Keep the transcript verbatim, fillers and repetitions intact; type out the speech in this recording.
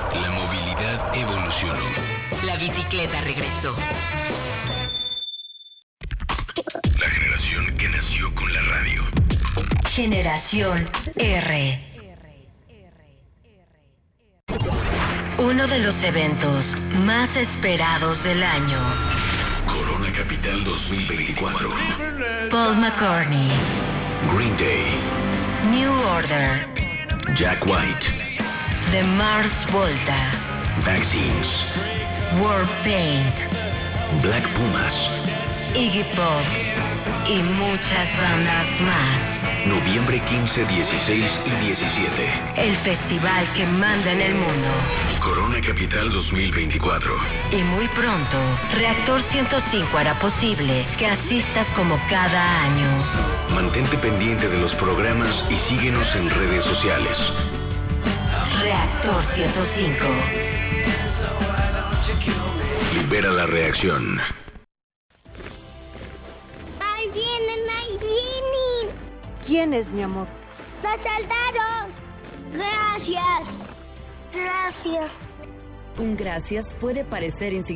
La movilidad evolucionó. La bicicleta regresó. La generación que nació con la radio. Generación R. Uno de los eventos más esperados del año. Corona Capital dos mil veinticuatro. Paul McCartney. Green Day. New Order. Jack White. The Mars Volta. Vaccines. Warpaint. Black Pumas. Iggy Pop. Y muchas bandas más. Noviembre quince, dieciséis y diecisiete. El festival que manda en el mundo. Corona Capital dos mil veinticuatro. Y muy pronto, Reactor ciento cinco hará posible que asistas como cada año. Mantente pendiente de los programas y síguenos en redes sociales. Reactor ciento cinco. Libera la reacción. ¡Ahí vienen, ahí vienen! ¿Quién es, mi amor? ¡Los soldados! ¡Gracias! Gracias. Un gracias puede parecer insignificante.